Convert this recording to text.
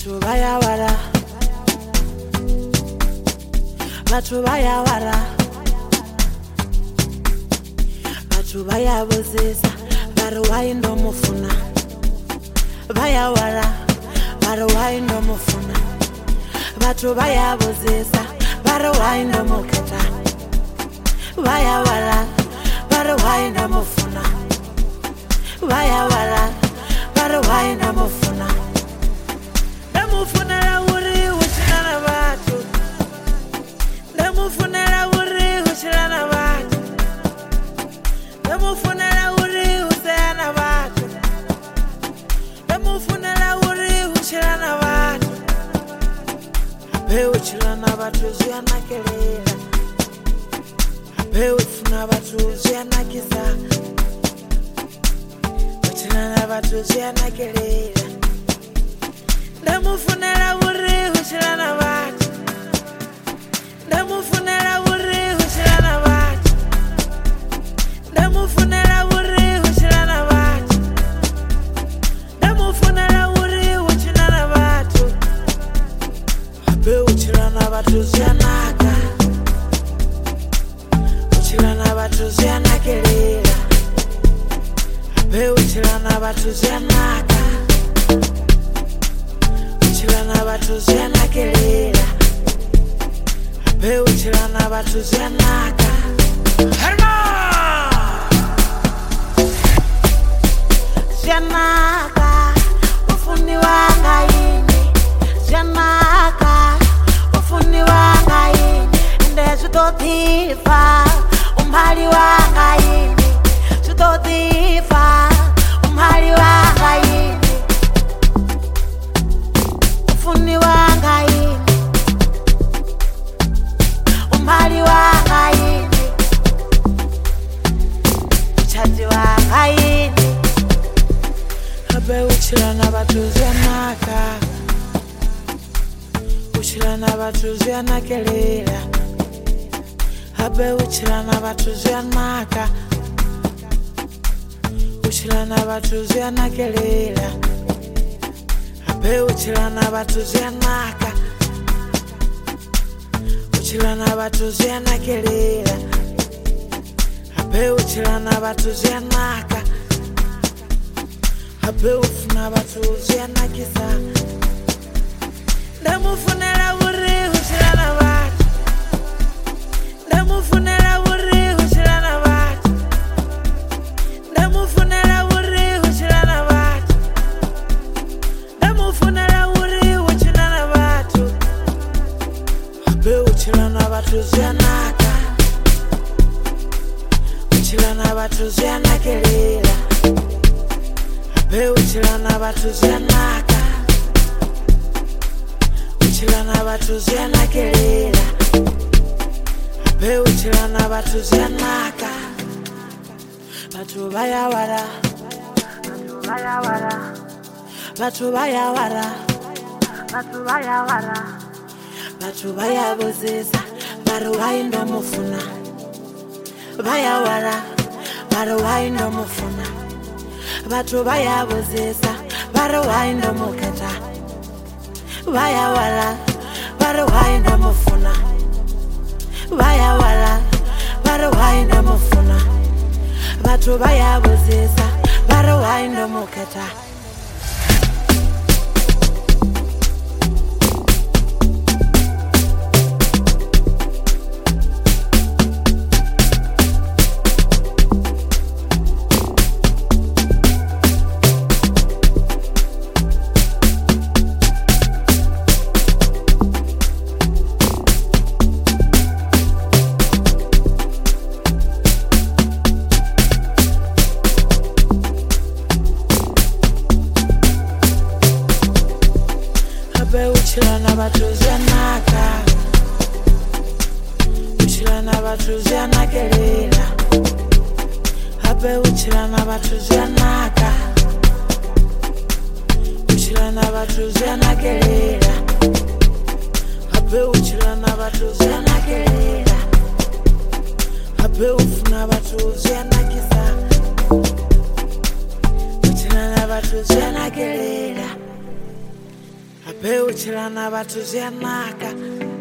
Batu bayawara, batu bayawara, batu bayabuzisa, baruwaindo mufuna. Bayawara, baruwaindo mufuna. Batu bayabuzisa, baruwaindo muketa. Bayawara, baruwaindo mufuna. Bayawara, baruwaindo mufuna. Ndamufunela uri uchilana batu. Ndamufunela uri uchilana batu. Ndamufunela uri useana batu. Ndamufunela uri uchilana batu. Ape uchilana batu ziyanakelela. Ape ufuna batu ziyanakiza. Uchilana batu ziyanakelela. Ndamufunela uri uchilana batu. Ndamufunela uri uchilana batu. Ndamufunela uri uchilana batu. Ndamufunela uri uchilana batu. Ape uchilana batu ziyanaka. Uchilana batu ziyanakelela. Ape uchilana batu ziyanaka. Uchilana batu ziyanakelela. Ape uchilana batu ziyanaka. Herma! Ziyanaka, ufuni wanga ini. Ziyanaka, ufuni wanga ini. Ndezitotifa, umhali wanga ini. Zitotifa, umhali wanga ini. Ufuni wanga ini. Umhali wanga ini. Uchaji wanga ini. Ape uchilana batu ziyanaka. Uchilana batu ziyanakelela. Ape uchilana batu ziyanaka. Uchilana batu ziyanakelela. Ape uchilana batu ziyanaka. Uchilana batu ziyanakelela. Ape uchilana batu ziyanaka. Ape ufuna batu ziyanakisa. Ndamufunela uri uchilana batu. Ndamufunela uri uchilana batu. Ndamufunela uri uchilana batu. Ndamufunela uri uchilana batu. Ape uchilana batu ziyanaka. Uchilana batu ziyanakelela. Ape uchilana batu ziyanaka. Uchilana batu ziyanakelela. Ape uchilana batu ziyanaka. Batu bayawara, batu bayawara, batu bayawara, batu bayawara, batu bayabuzisa, baruwaindo mufuna. Bayawara, baruwaindo mufuna. Batu bayabuzisa, baruwaindo muketa. Bayawara, baruwaindo mufuna. Bayawara, baruwaindo mufuna. Batu bayabuzisa, baruwaindo muketa. Uchilana batu ziyanaka. Uchilana batu ziyanakelela. Ape uchilana batu ziyanaka. Uchilana batu ziyanakelela. Ape uchilana batu ziyanakelela. Ape ufuna batu ziyanakisa. Uchilana batu ziyanakelela. habe utshila na vhathu zwi a naka